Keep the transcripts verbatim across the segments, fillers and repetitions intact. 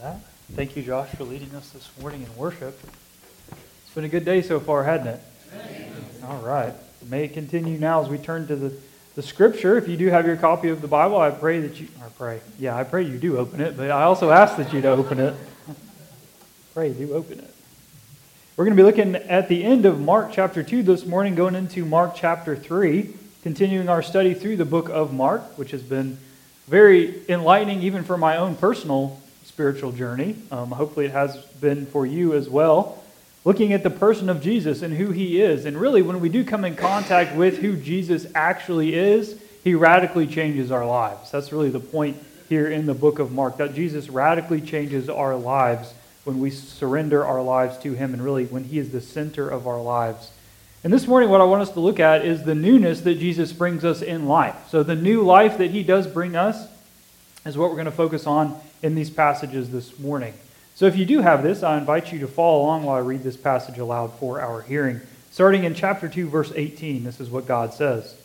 that. Thank you, Josh, for leading us this morning in worship. It's been a good day so far, hasn't it? Amen. All right. May it continue now as we turn to the, the Scripture. If you do have your copy of the Bible, I pray that you, I pray, yeah, I pray you do open it, but I also ask that you to open it. Pray, do open it. We're going to be looking at the end of Mark chapter two this morning, going into Mark chapter three, continuing our study through the book of Mark, which has been very enlightening even for my own personal spiritual journey. Um, hopefully it has been for you as well. Looking at the person of Jesus and who he is. And really, when we do come in contact with who Jesus actually is, he radically changes our lives. That's really the point here in the book of Mark, that Jesus radically changes our lives when we surrender our lives to him, and really when he is the center of our lives. And this morning, what I want us to look at is the newness that Jesus brings us in life. So the new life that he does bring us is what we're going to focus on in these passages this morning. So if you do have this, I invite you to follow along while I read this passage aloud for our hearing. Starting in chapter two, verse eighteen, this is what God says.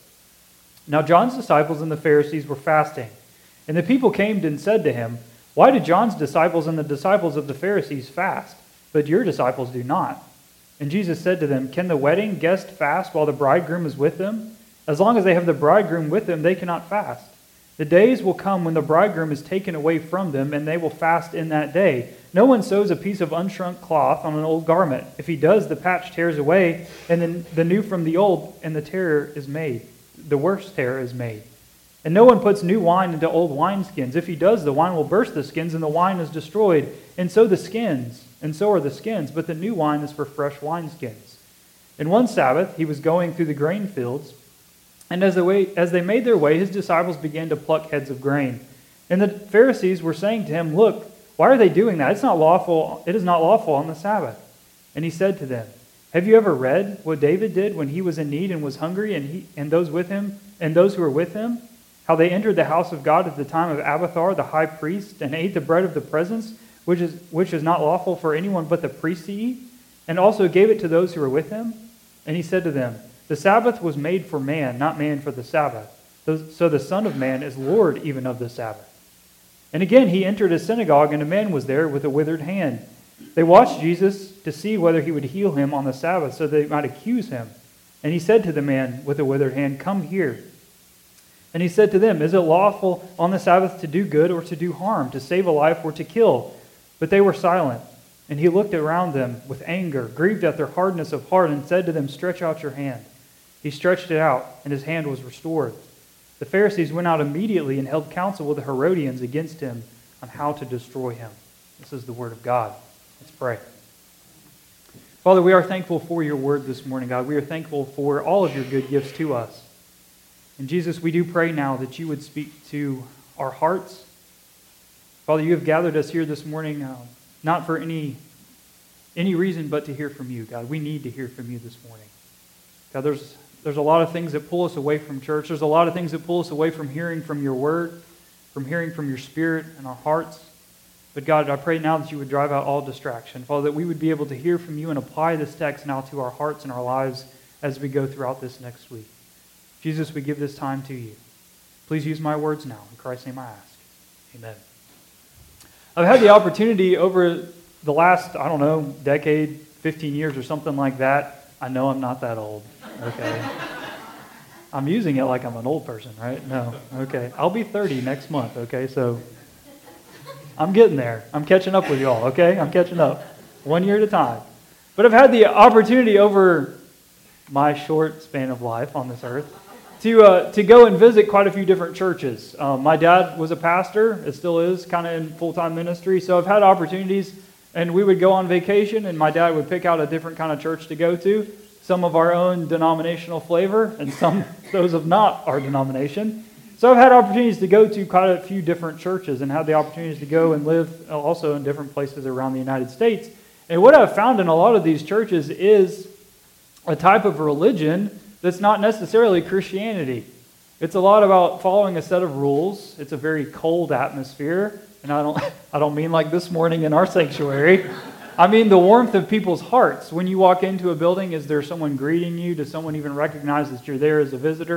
Now John's disciples and the Pharisees were fasting, and the people came and said to him, "Why do John's disciples and the disciples of the Pharisees fast, but your disciples do not?" And Jesus said to them, "Can the wedding guest fast while the bridegroom is with them? As long as they have the bridegroom with them, they cannot fast. The days will come when the bridegroom is taken away from them, and they will fast in that day. No one sews a piece of unshrunk cloth on an old garment. If he does, the patch tears away, and then the new from the old, and the tear is made. The worst tear is made. And no one puts new wine into old wineskins. If he does, the wine will burst the skins, and the wine is destroyed. And so the skins, and so are the skins, but the new wine is for fresh wineskins." And one Sabbath, he was going through the grain fields, and as they, way, as they made their way, his disciples began to pluck heads of grain. And the Pharisees were saying to him, "Look, why are they doing that? It's not lawful. It is not lawful on the Sabbath." And he said to them, "Have you ever read what David did when he was in need and was hungry, and he and those with him and those who were with him? How they entered the house of God at the time of Abiathar the high priest, and ate the bread of the presence, which is which is not lawful for anyone but the priest to eat, and also gave it to those who were with him?" And he said to them, "The Sabbath was made for man, not man for the Sabbath. So the Son of Man is Lord even of the Sabbath." And again he entered a synagogue, and a man was there with a withered hand. They watched Jesus to see whether he would heal him on the Sabbath, so they might accuse him. And he said to the man with the withered hand, "Come here." And he said to them, "Is it lawful on the Sabbath to do good or to do harm, to save a life or to kill?" But they were silent. And he looked around them with anger, grieved at their hardness of heart, and said to them, "Stretch out your hand." He stretched it out, and his hand was restored. The Pharisees went out immediately and held counsel with the Herodians against him on how to destroy him. This is the word of God. Let's pray. Father, we are thankful for your word this morning, God. We are thankful for all of your good gifts to us. And Jesus, we do pray now that you would speak to our hearts. Father, you have gathered us here this morning uh, not for any, any reason but to hear from you, God. We need to hear from you this morning. God, there's There's a lot of things that pull us away from church. There's a lot of things that pull us away from hearing from your word, from hearing from your spirit in our hearts. But God, I pray now that you would drive out all distraction. Father, that we would be able to hear from you and apply this text now to our hearts and our lives as we go throughout this next week. Jesus, we give this time to you. Please use my words now. In Christ's name I ask. Amen. I've had the opportunity over the last, I don't know, decade, fifteen years or something like that. I know I'm not that old. Okay. I'm using it like I'm an old person, right? No. Okay. I'll be thirty next month, okay? So I'm getting there. I'm catching up with y'all, okay? I'm catching up. One year at a time. But I've had the opportunity over my short span of life on this earth to uh, to go and visit quite a few different churches. Um, my dad was a pastor. It still is, kind of in full-time ministry. So I've had opportunities, and we would go on vacation, and my dad would pick out a different kind of church to go to. Some of our own denominational flavor, and some those of not our denomination. So I've had opportunities to go to quite a few different churches and had the opportunities to go and live also in different places around the United States. And what I've found in a lot of these churches is a type of religion that's not necessarily Christianity. It's a lot about following a set of rules. It's a very cold atmosphere, and I don't I don't mean like this morning in our sanctuary. I mean the warmth of people's hearts. When you walk into a building, is there someone greeting you? Does someone even recognize that you're there as a visitor?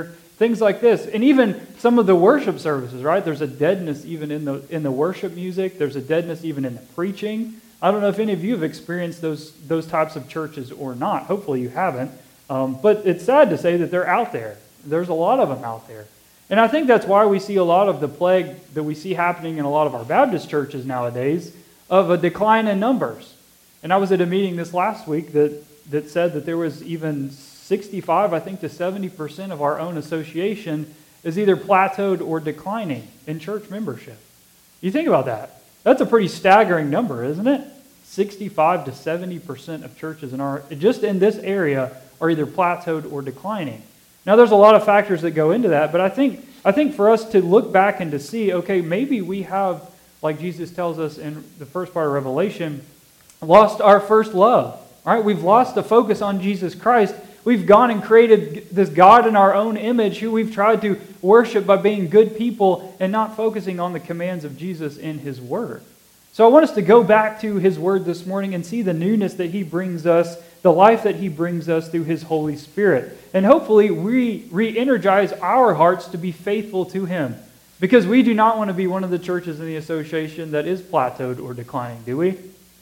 Things like this. And even some of the worship services, right? There's a deadness even in the in the worship music. There's a deadness even in the preaching. I don't know if any of you have experienced those those types of churches or not. Hopefully you haven't. Um, but it's sad to say that they're out there. There's a lot of them out there. And I think that's why we see a lot of the plague that we see happening in a lot of our Baptist churches nowadays of a decline in numbers. And I was at a meeting this last week that, that said that there was even sixty-five, I think, to seventy percent of our own association is either plateaued or declining in church membership. You think about that. That's a pretty staggering number, isn't it? sixty-five to seventy percent of churches in our, just in this area, are either plateaued or declining. Now, there's a lot of factors that go into that, but I think I think for us to look back and to see, okay, maybe we have, like Jesus tells us in the first part of Revelation, lost our first love. All right, we've lost the focus on Jesus Christ. We've gone and created this God in our own image who we've tried to worship by being good people and not focusing on the commands of Jesus in His Word. So I want us to go back to His Word this morning and see the newness that He brings us, the life that He brings us through His Holy Spirit. And hopefully we re-energize our hearts to be faithful to Him. Because we do not want to be one of the churches in the association that is plateaued or declining, do we?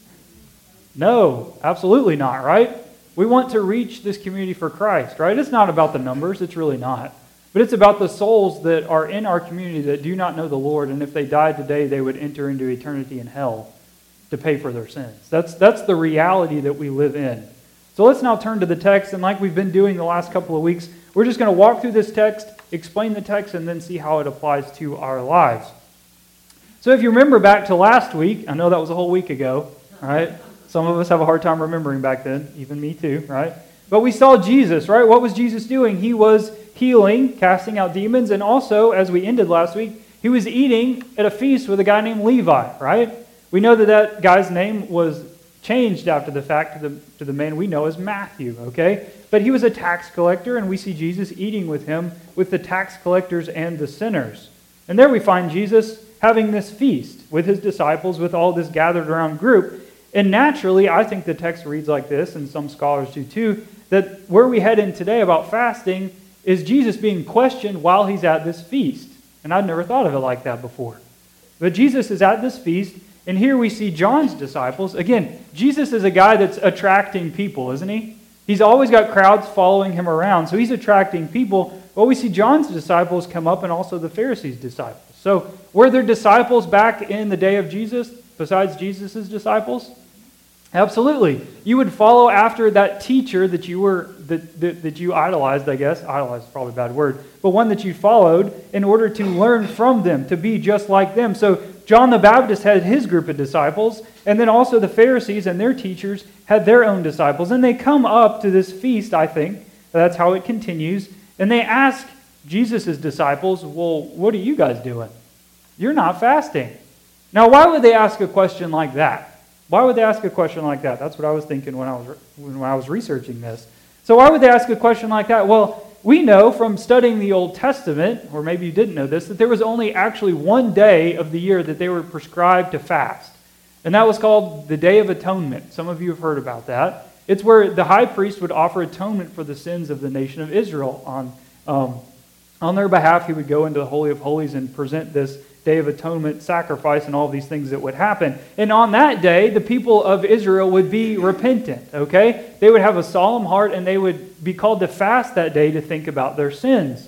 No, absolutely not, right? We want to reach this community for Christ, right? It's not about the numbers, it's really not. But it's about the souls that are in our community that do not know the Lord, and if they died today, they would enter into eternity in hell to pay for their sins. That's, that's the reality that we live in. So let's now turn to the text, and like we've been doing the last couple of weeks, we're just going to walk through this text, explain the text, and then see how it applies to our lives. So if you remember back to last week, I know that was a whole week ago, right? Some of us have a hard time remembering back then, even me too, right? But we saw Jesus, right? What was Jesus doing? He was healing, casting out demons, and also, as we ended last week, he was eating at a feast with a guy named Levi, right? We know that that guy's name was changed after the fact to the, to the man we know as Matthew, okay? But he was a tax collector, and we see Jesus eating with him, with the tax collectors and the sinners. And there we find Jesus having this feast with his disciples, with all this gathered around group. And naturally, I think the text reads like this, and some scholars do too, that where we head in today about fasting is Jesus being questioned while he's at this feast. And I'd never thought of it like that before. But Jesus is at this feast, and here we see John's disciples. Again, Jesus is a guy that's attracting people, isn't he? He's always got crowds following him around, so he's attracting people. Well, we see John's disciples come up and also the Pharisees' disciples. So were there disciples back in the day of Jesus besides Jesus' disciples? Absolutely. You would follow after that teacher that you were that, that, that you idolized, I guess. Idolized is probably a bad word. But one that you followed in order to learn from them, to be just like them. So John the Baptist had his group of disciples, and then also the Pharisees and their teachers had their own disciples. And they come up to this feast, I think. That's how it continues. And they ask Jesus' disciples, well, what are you guys doing? You're not fasting. Now, why would they ask a question like that? Why would they ask a question like that? That's what I was thinking when I was when I was researching this. So why would they ask a question like that? Well, we know from studying the Old Testament, or maybe you didn't know this, that there was only actually one day of the year that they were prescribed to fast. And that was called the Day of Atonement. Some of you have heard about that. It's where the high priest would offer atonement for the sins of the nation of Israel. On, um, on their behalf, he would go into the Holy of Holies and present this Day of Atonement sacrifice and all these things that would happen. And on that day, the people of Israel would be repentant, okay? They would have a solemn heart and they would be called to fast that day to think about their sins.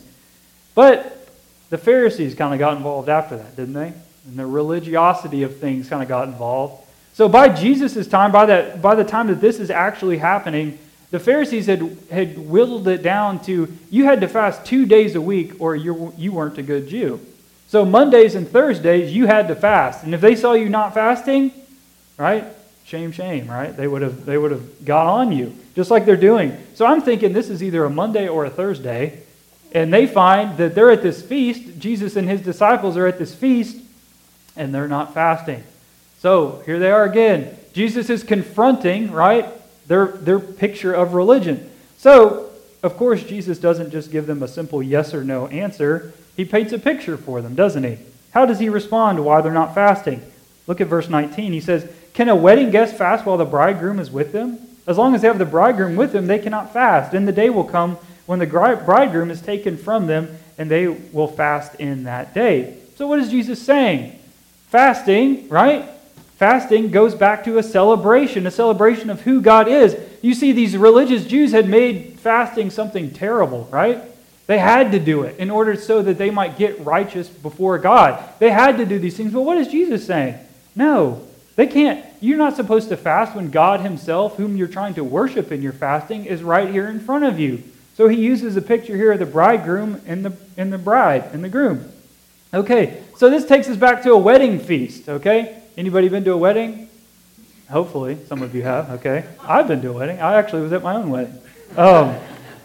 But the Pharisees kind of got involved after that, didn't they? And the religiosity of things kind of got involved. So by Jesus' time, by that, by the time that this is actually happening, the Pharisees had, had whittled it down to, you had to fast two days a week or you you weren't a good Jew. So Mondays and Thursdays, you had to fast. And if they saw you not fasting, right? Shame, shame, right? They would have they would have got on you, just like they're doing. So I'm thinking this is either a Monday or a Thursday. And they find that they're at this feast. Jesus and his disciples are at this feast, and they're not fasting. So here they are again. Jesus is confronting, right, their, their picture of religion. So, of course, Jesus doesn't just give them a simple yes or no answer. He paints a picture for them, doesn't he? How does he respond to why they're not fasting? Look at verse nineteen. He says, can a wedding guest fast while the bridegroom is with them? As long as they have the bridegroom with them, they cannot fast. And the day will come when the bridegroom is taken from them, and they will fast in that day. So what is Jesus saying? Fasting, right? Fasting goes back to a celebration, a celebration of who God is. You see, these religious Jews had made fasting something terrible, right? They had to do it in order so that they might get righteous before God. They had to do these things. But what is Jesus saying? No, they can't. You're not supposed to fast when God himself, whom you're trying to worship in your fasting, is right here in front of you. So he uses a picture here of the bridegroom and the, and the bride and the groom. Okay, so this takes us back to a wedding feast, okay? Anybody been to a wedding? Hopefully, some of you have, okay? I've been to a wedding. I actually was at my own wedding. Um,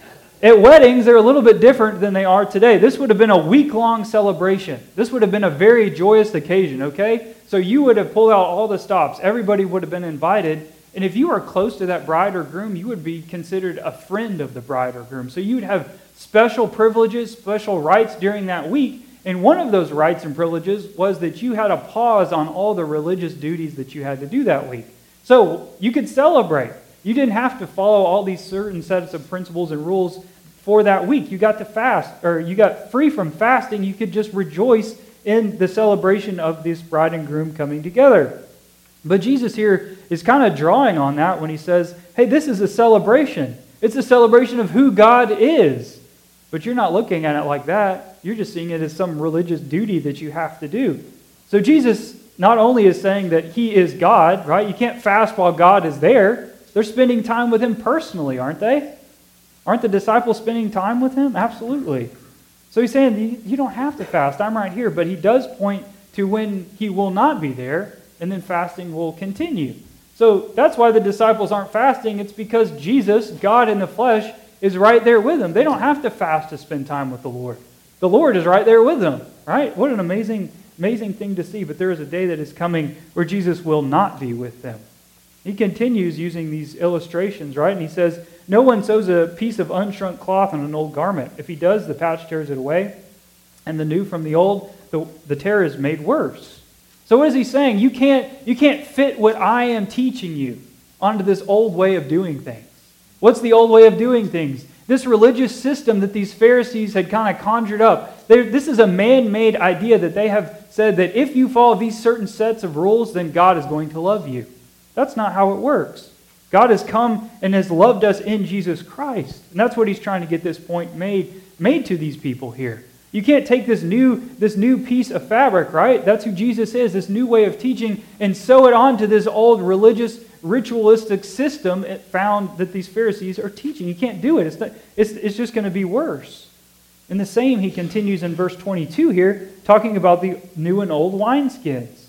at weddings, they're a little bit different than they are today. This would have been a week-long celebration. This would have been a very joyous occasion, okay? So you would have pulled out all the stops. Everybody would have been invited. And if you are close to that bride or groom, you would be considered a friend of the bride or groom. So you would have special privileges, special rights during that week. And one of those rights and privileges was that you had a pause on all the religious duties that you had to do that week. So you could celebrate. You didn't have to follow all these certain sets of principles and rules for that week. You got to fast, or you got free from fasting. You could just rejoice in the celebration of this bride and groom coming together. But Jesus here is kind of drawing on that when he says, hey, this is a celebration. It's a celebration of who God is. But you're not looking at it like that. You're just seeing it as some religious duty that you have to do. So Jesus not only is saying that he is God, right? You can't fast while God is there. They're spending time with him personally, aren't they? Aren't the disciples spending time with him? Absolutely. So he's saying, you don't have to fast. I'm right here. But he does point to when he will not be there, and then fasting will continue. So that's why the disciples aren't fasting. It's because Jesus, God in the flesh, is right there with them. They don't have to fast to spend time with the Lord. The Lord is right there with them, right? What an amazing, amazing thing to see. But there is a day that is coming where Jesus will not be with them. He continues using these illustrations, right? And he says, no one sews a piece of unshrunk cloth on an old garment. If he does, the patch tears it away, and the new from the old, the, the tear is made worse. So what is he saying? You can't, you can't fit what I am teaching you onto this old way of doing things. What's the old way of doing things? This religious system that these Pharisees had kind of conjured up. This is a man-made idea that they have said that if you follow these certain sets of rules, then God is going to love you. That's not how it works. God has come and has loved us in Jesus Christ. And that's what he's trying to get this point made, made to these people here. You can't take this new, this new piece of fabric, right? That's who Jesus is, this new way of teaching, and sew it onto this old religious, ritualistic system it found that these Pharisees are teaching. You can't do it. It's, not, it's, it's just going to be worse. And the same, he continues in verse twenty-two here, talking about the new and old wineskins.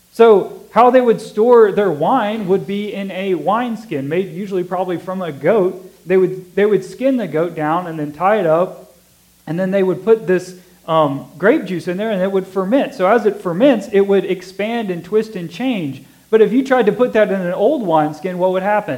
So how they would store their wine would be in a wineskin, made usually probably from a goat. They would, they would skin the goat down and then tie it up, and then they would put this um, grape juice in there, and it would ferment. So as it ferments, it would expand and twist and change. But if you tried to put that in an old wineskin, what would happen?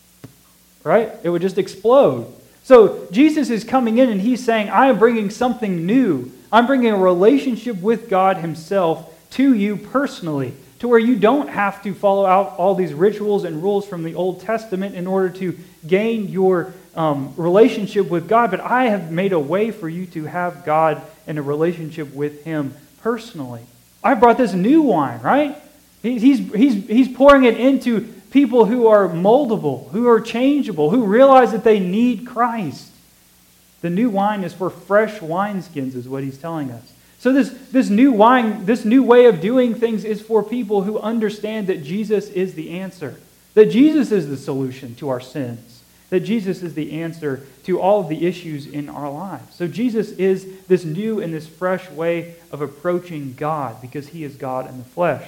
Right? It would just explode. So Jesus is coming in and he's saying, I am bringing something new. I'm bringing a relationship with God himself to you personally, to where you don't have to follow out all these rituals and rules from the Old Testament in order to gain your um, relationship with God. But I have made a way for you to have God and a relationship with him personally. I brought this new wine, right? He's, he's, he's pouring it into people who are moldable, who are changeable, who realize that they need Christ. The new wine is for fresh wineskins, is what he's telling us. So this, this new wine, this new way of doing things is for people who understand that Jesus is the answer, that Jesus is the solution to our sins, that Jesus is the answer to all of the issues in our lives. So Jesus is this new and this fresh way of approaching God because he is God in the flesh.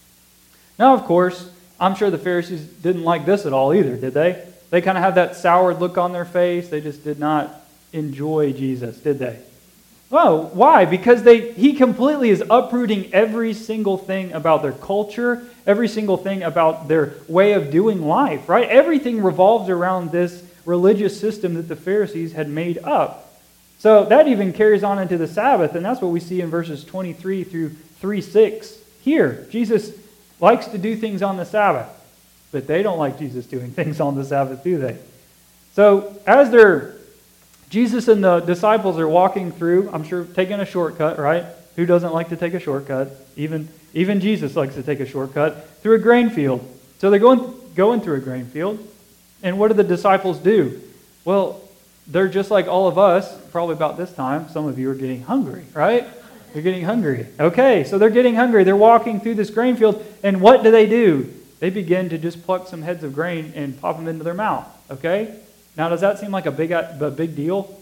Now, of course, I'm sure the Pharisees didn't like this at all either, did they? They kind of have that soured look on their face. They just did not enjoy Jesus, did they? Oh, why? Because they he completely is uprooting every single thing about their culture, every single thing about their way of doing life, right? Everything revolves around this religious system that the Pharisees had made up. So that even carries on into the Sabbath, and that's what we see in verses twenty-three through three six here. Jesus likes to do things on the Sabbath, but they don't like Jesus doing things on the Sabbath, do they? So as they're Jesus and the disciples are walking through, I'm sure taking a shortcut, right? Who doesn't like to take a shortcut? Even, even Jesus likes to take a shortcut through a grain field. So they're going, going through a grain field. And what do the disciples do? Well, they're just like all of us, probably about this time. Some of you are getting hungry, right? They're getting hungry. Okay, so they're getting hungry. They're walking through this grain field. And what do they do? They begin to just pluck some heads of grain and pop them into their mouth. Okay? Now, does that seem like a big, a big deal?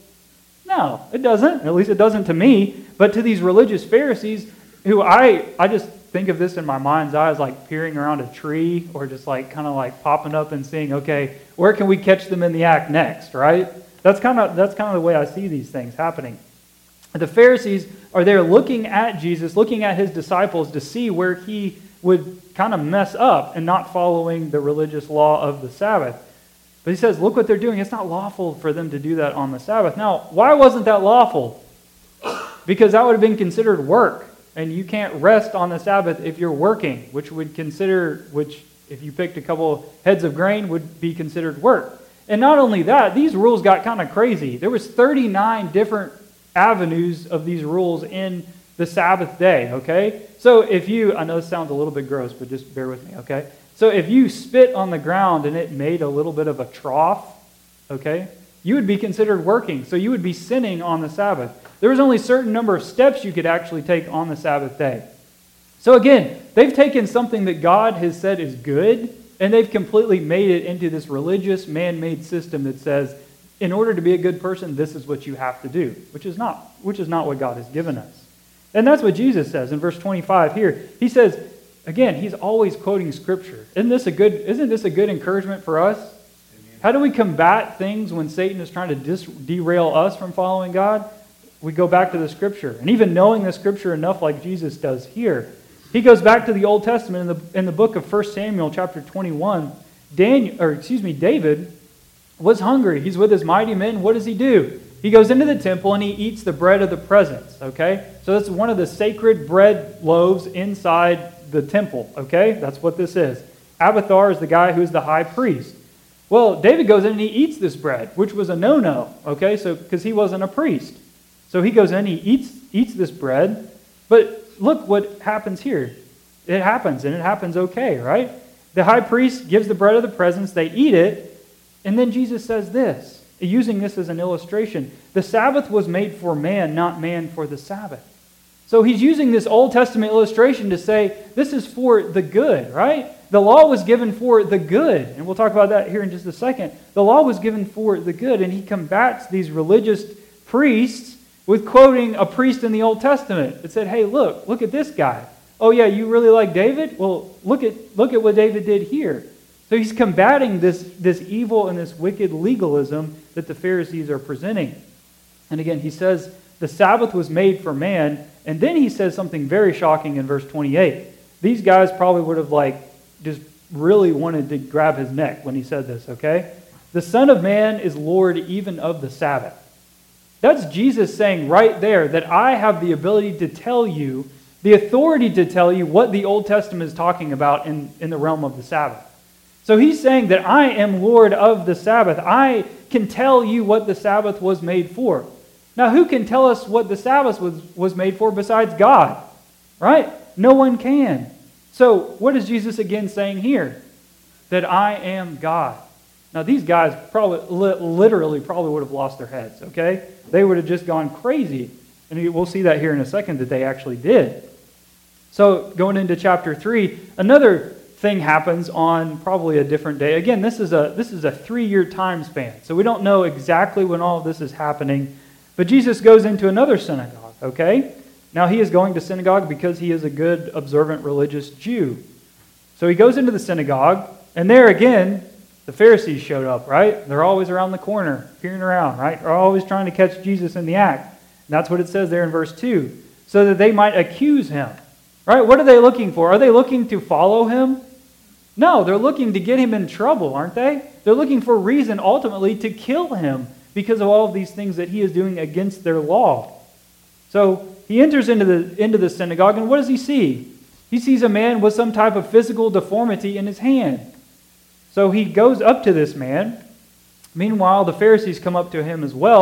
No, it doesn't. At least it doesn't to me. But to these religious Pharisees, who I, I just think of this in my mind's eye as like peering around a tree or just like kind of like popping up and seeing, okay, where can we catch them in the act next, right? That's kind of that's kind of the way I see these things happening. The Pharisees are there looking at Jesus, looking at his disciples to see where he would kind of mess up and not following the religious law of the Sabbath. But he says, look what they're doing. It's not lawful for them to do that on the Sabbath. Now, why wasn't that lawful? Because that would have been considered work. And you can't rest on the Sabbath if you're working, which would consider, which if you picked a couple heads of grain would be considered work. And not only that, these rules got kind of crazy. There was thirty-nine different avenues of these rules in the Sabbath day, okay? So if you, I know this sounds a little bit gross, but just bear with me, okay? So if you spit on the ground and it made a little bit of a trough, okay, you would be considered working. So you would be sinning on the Sabbath. There was only a certain number of steps you could actually take on the Sabbath day. So again, they've taken something that God has said is good, and they've completely made it into this religious, man-made system that says, in order to be a good person, this is what you have to do, which is not, which is not what God has given us. And that's what Jesus says in verse twenty-five here. He says, again, he's always quoting Scripture. Isn't this a good, isn't this a good encouragement for us? Amen. How do we combat things when Satan is trying to dis- derail us from following God? We go back to the Scripture. And even knowing the Scripture enough like Jesus does here, he goes back to the Old Testament in the in the book of First Samuel chapter twenty-one. Daniel, or excuse me, David was hungry. He's with his mighty men. What does he do? He goes into the temple and he eats the bread of the presence. Okay, so that's one of the sacred bread loaves inside the temple. Okay, that's what this is. Abiathar is the guy who's the high priest. Well, David goes in and he eats this bread, which was a no-no. Okay, so because he wasn't a priest, so he goes in and he eats eats this bread, but look what happens here. It happens, and it happens okay, right? The high priest gives the bread of the presence, they eat it, and then Jesus says this, using this as an illustration. The Sabbath was made for man, not man for the Sabbath. So he's using this Old Testament illustration to say, this is for the good, right? The law was given for the good, and we'll talk about that here in just a second. The law was given for the good, and he combats these religious priests with quoting a priest in the Old Testament. It said, hey, look, look at this guy. Oh yeah, you really like David? Well, look at look at what David did here. So he's combating this, this evil and this wicked legalism that the Pharisees are presenting. And again, he says, the Sabbath was made for man, and then he says something very shocking in verse twenty-eight. These guys probably would have like just really wanted to grab his neck when he said this, okay? The Son of Man is Lord even of the Sabbath. That's Jesus saying right there that I have the ability to tell you, the authority to tell you what the Old Testament is talking about in, in the realm of the Sabbath. So he's saying that I am Lord of the Sabbath. I can tell you what the Sabbath was made for. Now, who can tell us what the Sabbath was, was made for besides God? Right? No one can. So what is Jesus again saying here? That I am God. Now, these guys probably, literally probably would have lost their heads, okay? They would have just gone crazy. And we'll see that here in a second that they actually did. So, going into chapter three, another thing happens on probably a different day. Again, this is a this is a three-year time span. So we don't know exactly when all of this is happening. But Jesus goes into another synagogue, okay? Now, he is going to synagogue because he is a good, observant, religious Jew. So he goes into the synagogue, and there again, the Pharisees showed up, right? They're always around the corner, peering around, right? They're always trying to catch Jesus in the act. And that's what it says there in verse two. So that they might accuse him, right? What are they looking for? Are they looking to follow him? No, they're looking to get him in trouble, aren't they? They're looking for reason ultimately to kill him because of all of these things that he is doing against their law. So he enters into the, into the synagogue, and what does he see? He sees a man with some type of physical deformity in his hand. So he goes up to this man. Meanwhile, the Pharisees come up to him as well,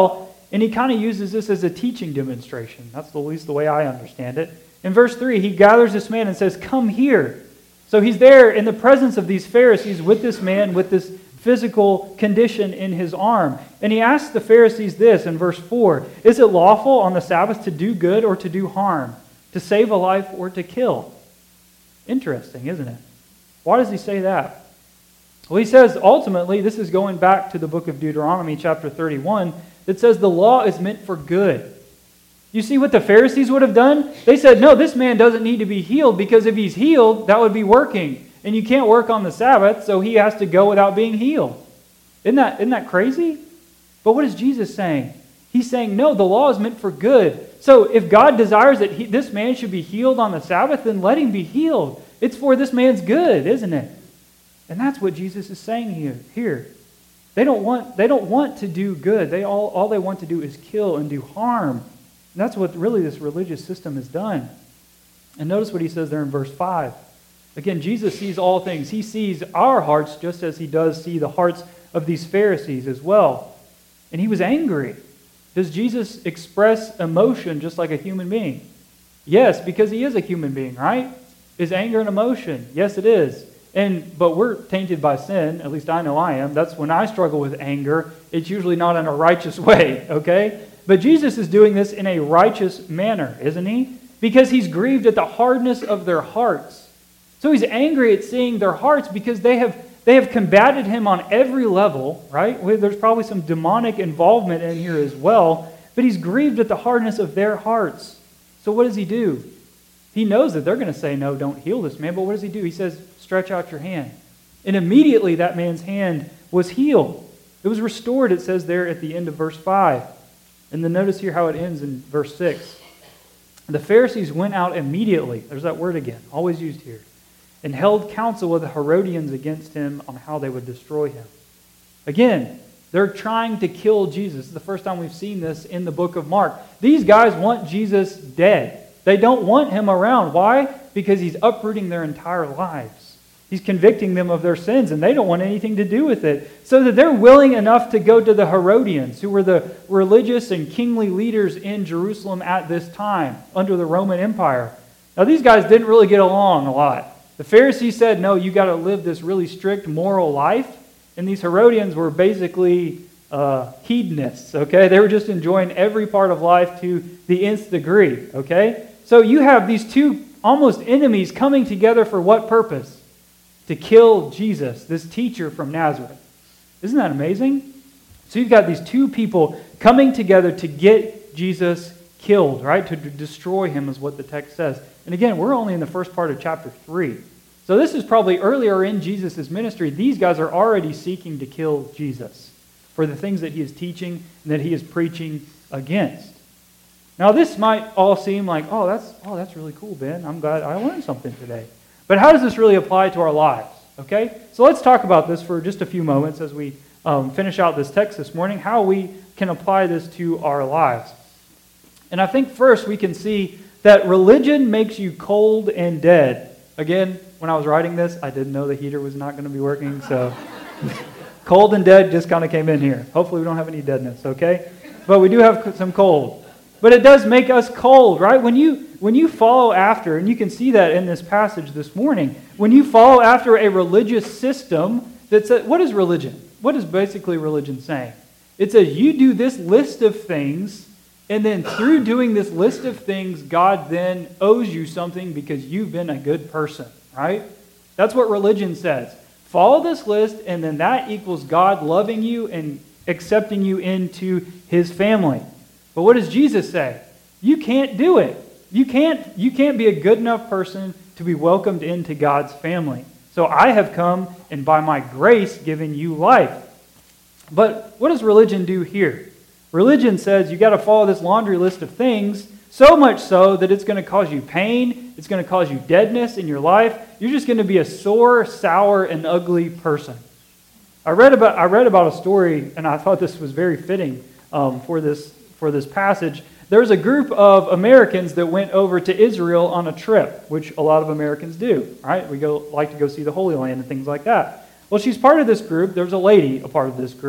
And he kind of uses this as a teaching demonstration. That's the least the way I understand it. In verse three, he gathers this man and says, "Come here." So he's there in the presence of these Pharisees with this man with this physical condition in his arm. And he asks the Pharisees this in verse four, "Is it lawful on the Sabbath to do good or to do harm, to save a life or to kill?" Interesting, isn't it? Why does he say that? Well, he says ultimately, this is going back to the book of Deuteronomy chapter thirty-one, that says the law is meant for good. You see what the Pharisees would have done? They said, no, this man doesn't need to be healed because if he's healed, that would be working. And you can't work on the Sabbath, so he has to go without being healed. Isn't that, isn't that crazy? But what is Jesus saying? He's saying, no, the law is meant for good. So if God desires that he, this man should be healed on the Sabbath, then let him be healed. It's for this man's good, isn't it? And that's what Jesus is saying here. Here, They don't want, they don't want to do good. They all, all they want to do is kill and do harm. And that's what really this religious system has done. And notice what he says there in verse five. Again, Jesus sees all things. He sees our hearts just as he does see the hearts of these Pharisees as well. And he was angry. Does Jesus express emotion just like a human being? Yes, because he is a human being, right? Is anger an emotion? Yes, it is. And but we're tainted by sin, at least I know I am. That's when I struggle with anger. It's usually not in a righteous way, okay? But Jesus is doing this in a righteous manner, isn't he? Because he's grieved at the hardness of their hearts. So he's angry at seeing their hearts because they have they have combated him on every level, right? There's probably some demonic involvement in here as well. But he's grieved at the hardness of their hearts. So what does he do? He knows that they're going to say, no, don't heal this man. But what does he do? He says, stretch out your hand. And immediately that man's hand was healed. It was restored, it says there at the end of verse five. And then notice here how it ends in verse six. The Pharisees went out immediately. There's that word again, always used here. And held counsel with the Herodians against him on how they would destroy him. Again, they're trying to kill Jesus. This is the first time we've seen this in the book of Mark. These guys want Jesus dead. They don't want him around. Why? Because he's uprooting their entire lives. He's convicting them of their sins, and they don't want anything to do with it. So that they're willing enough to go to the Herodians, who were the religious and kingly leaders in Jerusalem at this time, under the Roman Empire. Now, these guys didn't really get along a lot. The Pharisees said, no, you got to live this really strict moral life. And these Herodians were basically uh, hedonists, okay? They were just enjoying every part of life to the nth degree, okay? So you have these two almost enemies coming together for what purpose? To kill Jesus, this teacher from Nazareth. Isn't that amazing? So you've got these two people coming together to get Jesus killed, right? To destroy him is what the text says. And again, we're only in the first part of chapter three. So this is probably earlier in Jesus' ministry. These guys are already seeking to kill Jesus for the things that he is teaching and that he is preaching against. Now this might all seem like, oh, that's oh, that's really cool, Ben. I'm glad I learned something today. But how does this really apply to our lives? Okay? So let's talk about this for just a few moments as we um, finish out this text this morning, how we can apply this to our lives. And I think first we can see that religion makes you cold and dead. Again, when I was writing this, I didn't know the heater was not going to be working, so cold and dead just kind of came in here. Hopefully we don't have any deadness, okay? But we do have some cold. But it does make us cold, right? When you when you follow after, and you can see that in this passage this morning, when you follow after a religious system that says, what is religion? What is basically religion saying? It says you do this list of things, and then through doing this list of things, God then owes you something because you've been a good person, right? That's what religion says. Follow this list, and then that equals God loving you and accepting you into his family. But what does Jesus say? You can't do it. You can't, you can't be a good enough person to be welcomed into God's family. So I have come and by my grace given you life. But what does religion do here? Religion says you got to follow this laundry list of things, so much so that it's going to cause you pain, it's going to cause you deadness in your life. You're just going to be a sore, sour, and ugly person. I read about I read about a story, and I thought this was very fitting um, for this for this passage. There was a group of Americans that went over to Israel on a trip, which a lot of Americans do, right? We go like to go see the Holy Land and things like that. Well, she's part of this group. There's a lady a part of this group.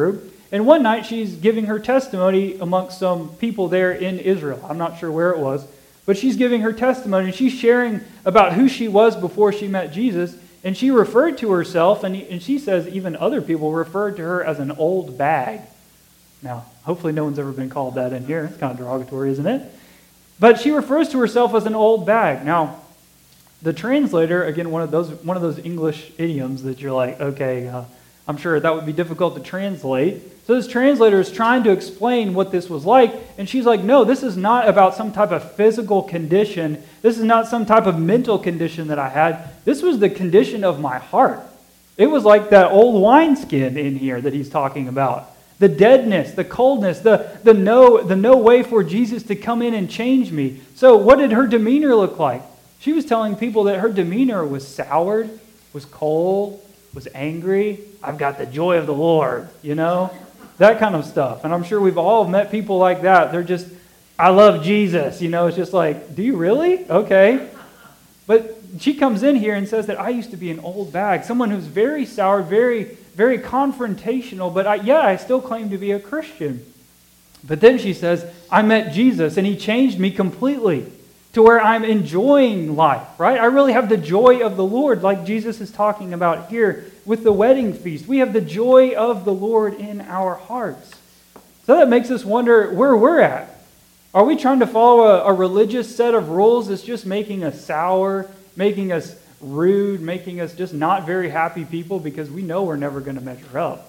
And one night she's giving her testimony amongst some people there in Israel. I'm not sure where it was, but she's giving her testimony, and she's sharing about who she was before she met Jesus. And she referred to herself, and, and she says even other people referred to her as an old bag. Now, hopefully no one's ever been called that in here. It's kind of derogatory, isn't it? But she refers to herself as an old bag. Now, the translator, again, one of those one of those English idioms that you're like, okay, uh, I'm sure that would be difficult to translate. So this translator is trying to explain what this was like, and she's like, no, this is not about some type of physical condition. This is not some type of mental condition that I had. This was the condition of my heart. It was like that old wineskin in here that he's talking about. The deadness, the coldness, the, the, no, the no way for Jesus to come in and change me. So what did her demeanor look like? She was telling people that her demeanor was soured, was cold, was angry. I've got the joy of the Lord, you know? That kind of stuff. And I'm sure we've all met people like that. They're just, I love Jesus. You know, it's just like, do you really? Okay. But she comes in here and says that I used to be an old bag, someone who's very sour, very, very confrontational, but I, yeah, I still claim to be a Christian. But then she says, I met Jesus and he changed me completely to where I'm enjoying life, right? I really have the joy of the Lord like Jesus is talking about here with the wedding feast. We have the joy of the Lord in our hearts. So that makes us wonder where we're at. Are we trying to follow a, a religious set of rules that's just making us sour, making us rude, making us just not very happy people because we know we're never going to measure up?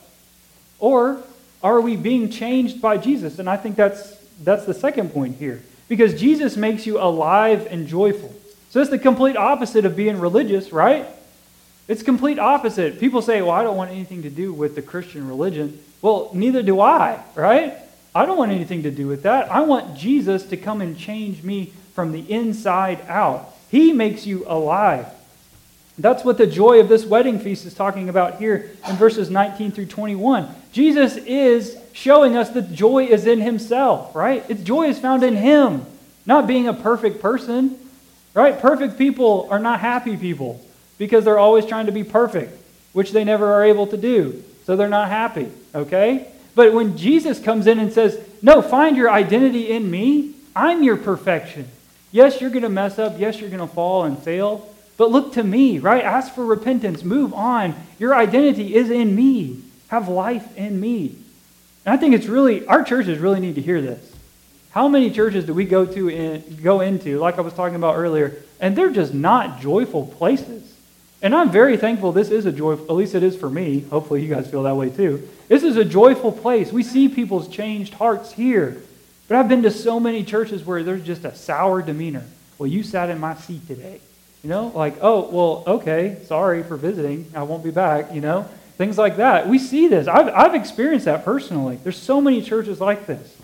Or are we being changed by Jesus? And I think that's that's the second point here. Because Jesus makes you alive and joyful. So it's the complete opposite of being religious, right? It's complete opposite. People say, well, I don't want anything to do with the Christian religion. Well, neither do I, right? I don't want anything to do with that. I want Jesus to come and change me from the inside out. He makes you alive. That's what the joy of this wedding feast is talking about here in verses nineteen through twenty-one. Jesus is showing us that joy is in himself, right? Its joy is found in him, not being a perfect person, right? Perfect people are not happy people because they're always trying to be perfect, which they never are able to do. So they're not happy, okay? But when Jesus comes in and says, no, find your identity in me. I'm your perfection. Yes, you're going to mess up. Yes, you're going to fall and fail. But look to me, right? Ask for repentance. Move on. Your identity is in me. Have life in me. And I think it's really, our churches really need to hear this. How many churches do we go to in, go into, like I was talking about earlier, and they're just not joyful places? And I'm very thankful this is a joyful, at least it is for me. Hopefully you guys feel that way too. This is a joyful place. We see people's changed hearts here. But I've been to so many churches where there's just a sour demeanor. Well, you sat in my seat today. You know, like, oh, well, okay, sorry for visiting. I won't be back, you know. Things like that. We see this. I've, I've experienced that personally. There's so many churches like this.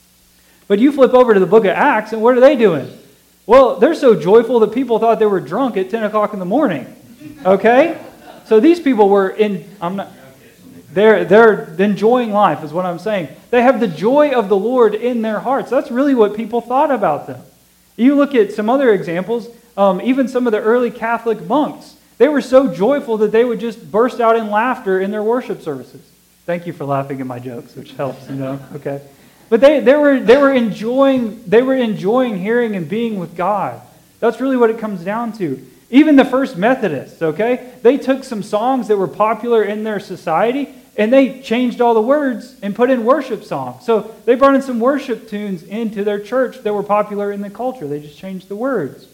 But you flip over to the book of Acts, and what are they doing? Well, they're so joyful that people thought they were drunk at ten o'clock in the morning. Okay? So these people were in, I'm not, they're, they're enjoying life is what I'm saying. They have the joy of the Lord in their hearts. That's really what people thought about them. You look at some other examples, um, even some of the early Catholic monks. They were so joyful that they would just burst out in laughter in their worship services. Thank you for laughing at my jokes, which helps, you know. Okay. But they, they were they were enjoying they were enjoying hearing and being with God. That's really what it comes down to. Even the first Methodists, okay? They took some songs that were popular in their society and they changed all the words and put in worship songs. So they brought in some worship tunes into their church that were popular in the culture. They just changed the words.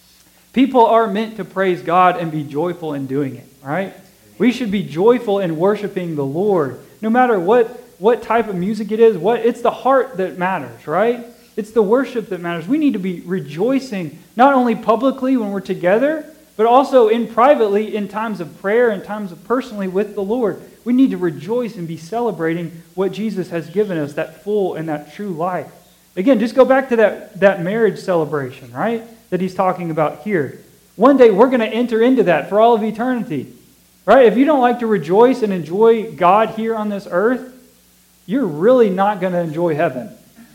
People are meant to praise God and be joyful in doing it, right? We should be joyful in worshiping the Lord. No matter what, what type of music it is, what it's the heart that matters, right? It's the worship that matters. We need to be rejoicing, not only publicly when we're together, but also in privately in times of prayer and times of personally with the Lord. We need to rejoice and be celebrating what Jesus has given us, that full and that true life. Again, just go back to that, that marriage celebration, right? That he's talking about here. One day we're going to enter into that for all of eternity. Right? If you don't like to rejoice and enjoy God here on this earth, you're really not going to enjoy heaven.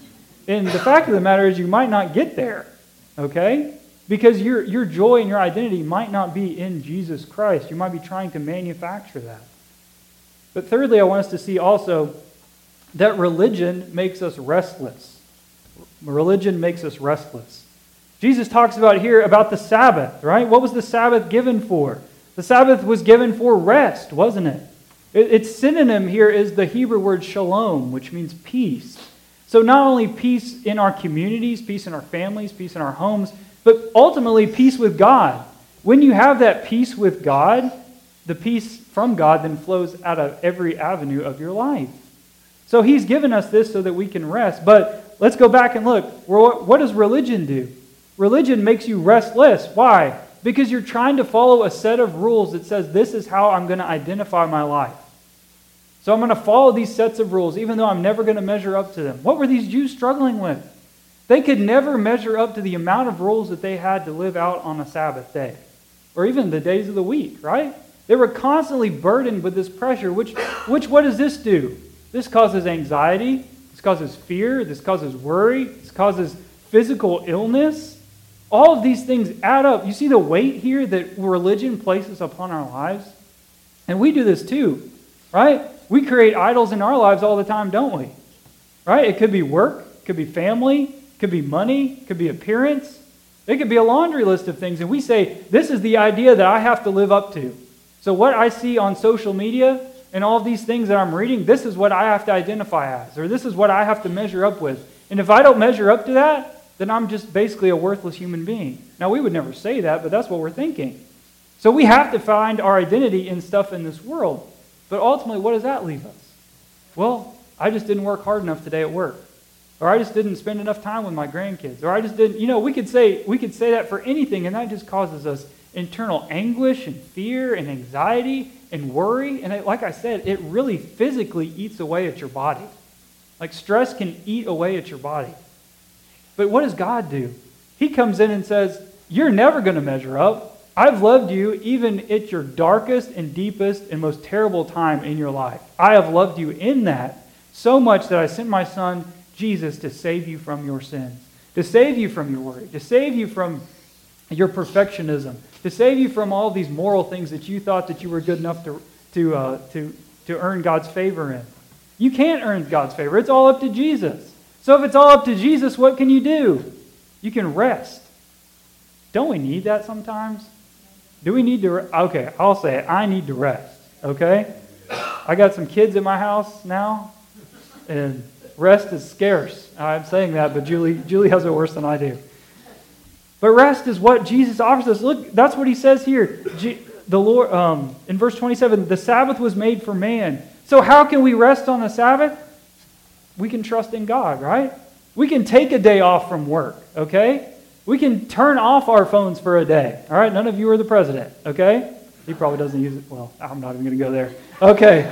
And the fact of the matter is you might not get there. Okay? Because your, your joy and your identity might not be in Jesus Christ. You might be trying to manufacture that. But thirdly, I want us to see also that religion makes us restless. Religion makes us restless. Jesus talks about here about the Sabbath, right? What was the Sabbath given for? The Sabbath was given for rest, wasn't it? Its synonym here is the Hebrew word shalom, which means peace. So not only peace in our communities, peace in our families, peace in our homes, but ultimately peace with God. When you have that peace with God, the peace from God then flows out of every avenue of your life. So He's given us this so that we can rest. But let's go back and look. What does religion do? Religion makes you restless. Why? Because you're trying to follow a set of rules that says this is how I'm going to identify my life. So I'm going to follow these sets of rules even though I'm never going to measure up to them. What were these Jews struggling with? They could never measure up to the amount of rules that they had to live out on a Sabbath day. Or even the days of the week, right? They were constantly burdened with this pressure, which, which what does this do? This causes anxiety. This causes fear. This causes worry. This causes physical illness. All of these things add up. You see the weight here that religion places upon our lives? And we do this too, right? We create idols in our lives all the time, don't we? Right? It could be work. It could be family. It could be money. It could be appearance. It could be a laundry list of things. And we say, this is the idea that I have to live up to. So what I see on social media and all of these things that I'm reading, this is what I have to identify as. Or this is what I have to measure up with. And if I don't measure up to that, then I'm just basically a worthless human being. Now, we would never say that, but that's what we're thinking. So we have to find our identity in stuff in this world. But ultimately, what does that leave us? Well, I just didn't work hard enough today at work. Or I just didn't spend enough time with my grandkids. Or I just didn't, you know, we could say we could say that for anything, and that just causes us internal anguish and fear and anxiety and worry. And it, like I said, it really physically eats away at your body. Like stress can eat away at your body. But what does God do? He comes in and says, you're never going to measure up. I've loved you even at your darkest and deepest and most terrible time in your life. I have loved you in that so much that I sent my son, Jesus, to save you from your sins, to save you from your worry, to save you from your perfectionism, to save you from all these moral things that you thought that you were good enough to, to, uh, to, to earn God's favor in. You can't earn God's favor. It's all up to Jesus. So if it's all up to Jesus, what can you do? You can rest. Don't we need that sometimes? Do we need to? Re- okay, I'll say it. I need to rest. Okay? I got some kids in my house now, and rest is scarce. I'm saying that, but Julie, Julie has it worse than I do. But rest is what Jesus offers us. Look, that's what He says here. G- the Lord, um, in verse twenty-seven, the Sabbath was made for man. So how can we rest on the Sabbath? We can trust in God, right? We can take a day off from work, okay? We can turn off our phones for a day, all right? None of you are the president, okay? He probably doesn't use it. Well, I'm not even going to go there. Okay.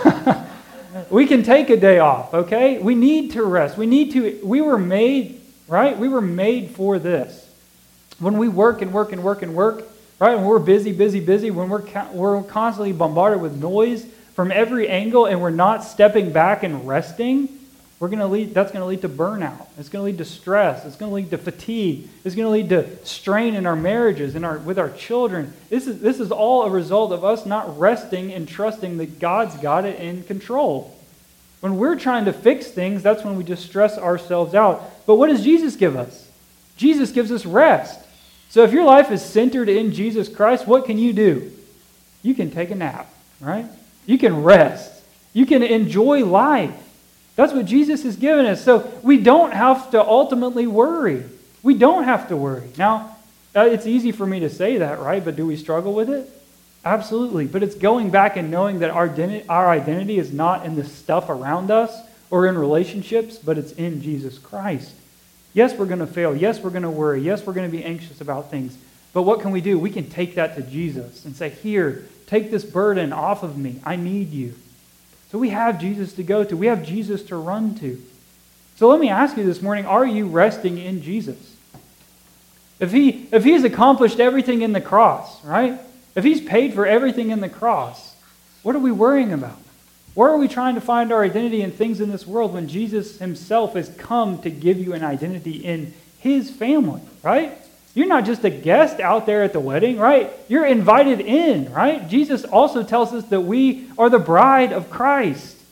We can take a day off, okay? We need to rest. We need to, we were made, right? We were made for this. When we work and work and work and work, right? When we're busy, busy, busy, when we're we're constantly bombarded with noise from every angle and we're not stepping back and resting, we're going to lead, that's going to lead to burnout. It's going to lead to stress. It's going to lead to fatigue. It's going to lead to strain in our marriages and our with our children. This is this is all a result of us not resting and trusting that God's got it in control. When we're trying to fix things, that's when we just stress ourselves out. But what does Jesus give us? Jesus gives us rest. So if your life is centered in Jesus Christ, what can you do? You can take a nap, right? You can rest. You can enjoy life. That's what Jesus has given us. So we don't have to ultimately worry. We don't have to worry. Now, it's easy for me to say that, right? But do we struggle with it? Absolutely. But it's going back and knowing that our identity, our identity is not in the stuff around us or in relationships, but it's in Jesus Christ. Yes, we're going to fail. Yes, we're going to worry. Yes, we're going to be anxious about things. But what can we do? We can take that to Jesus and say, here, take this burden off of me. I need you. So we have Jesus to go to. We have Jesus to run to. So let me ask you this morning, are you resting in Jesus? If he, if he's accomplished everything in the cross, right? If he's paid for everything in the cross, what are we worrying about? Where are we trying to find our identity in things in this world when Jesus himself has come to give you an identity in his family, right? You're not just a guest out there at the wedding, right? You're invited in, right? Jesus also tells us that we are the bride of Christ.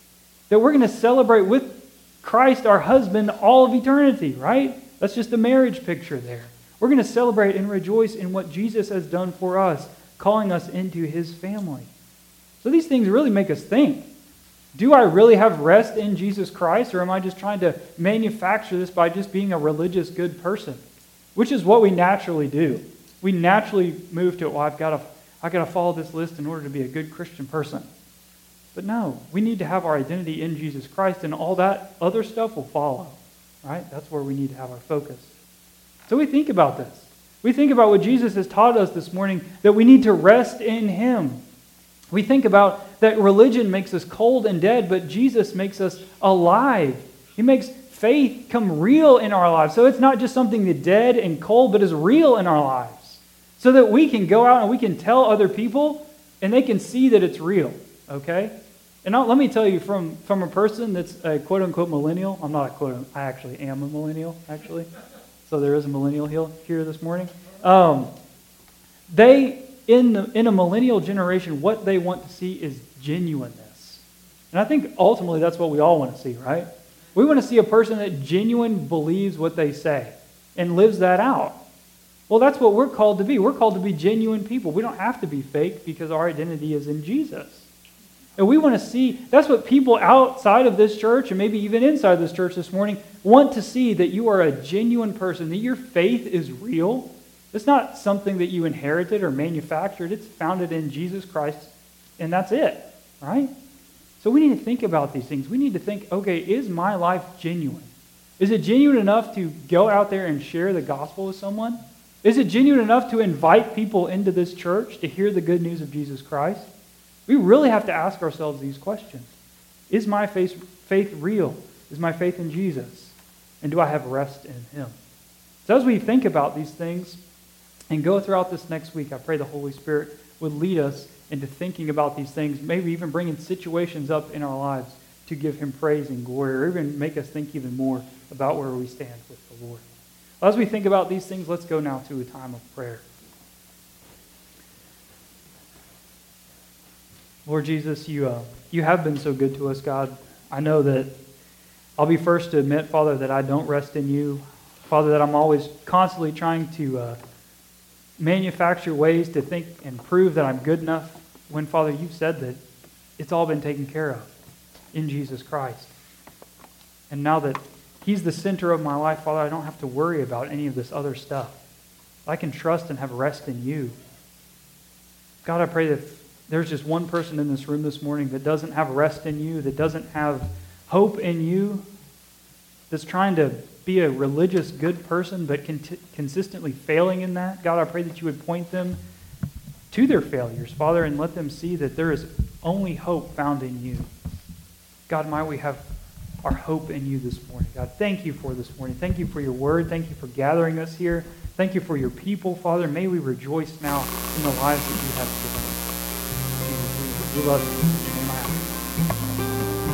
that we're going to celebrate with Christ, our husband, all of eternity, right? That's just a marriage picture there. We're going to celebrate and rejoice in what Jesus has done for us, calling us into his family. So these things really make us think. Do I really have rest in Jesus Christ, or am I just trying to manufacture this by just being a religious good person? Which is what we naturally do. We naturally move to, well, I've got to, I've got to follow this list in order to be a good Christian person. But no, we need to have our identity in Jesus Christ, and all that other stuff will follow. Right? That's where we need to have our focus. So we think about this. We think about what Jesus has taught us this morning, that we need to rest in him. We think about that religion makes us cold and dead, but Jesus makes us alive. He makes faith come real in our lives. So it's not just something that's dead and cold, but is real in our lives. So that we can go out and we can tell other people, and they can see that it's real. Okay? And I'll, let me tell you, from, from a person that's a quote-unquote millennial, I'm not a quote, I actually am a millennial, actually. So there is a millennial here, here this morning. Um, they, in, the, in a millennial generation, what they want to see is genuineness. And I think ultimately that's what we all want to see, right? We want to see a person that genuinely believes what they say and lives that out. Well, that's what we're called to be. We're called to be genuine people. We don't have to be fake because our identity is in Jesus. And we want to see, that's what people outside of this church, and maybe even inside this church this morning, want to see, that you are a genuine person, that your faith is real. It's not something that you inherited or manufactured. It's founded in Jesus Christ, and that's it, right? So we need to think about these things. We need to think, okay, is my life genuine? Is it genuine enough to go out there and share the gospel with someone? Is it genuine enough to invite people into this church to hear the good news of Jesus Christ? We really have to ask ourselves these questions. Is my faith, faith real? Is my faith in Jesus? And do I have rest in him? So as we think about these things and go throughout this next week, I pray the Holy Spirit would lead us into thinking about these things, maybe even bringing situations up in our lives to give him praise and glory, or even make us think even more about where we stand with the Lord. As we think about these things, let's go now to a time of prayer. Lord Jesus, you uh, you have been so good to us, God. I know that I'll be first to admit, Father, that I don't rest in you. Father, that I'm always constantly trying to uh, manufacture ways to think and prove that I'm good enough, when, Father, you've said that it's all been taken care of in Jesus Christ. And now that he's the center of my life, Father, I don't have to worry about any of this other stuff. I can trust and have rest in you. God, I pray that there's just one person in this room this morning that doesn't have rest in you, that doesn't have hope in you, that's trying to be a religious good person but cont- consistently failing in that. God, I pray that you would point them to their failures, Father, and let them see that there is only hope found in you. God, might we have our hope in you this morning. God, thank you for this morning. Thank you for your word. Thank you for gathering us here. Thank you for your people, Father. May we rejoice now in the lives that you have given us. We love you.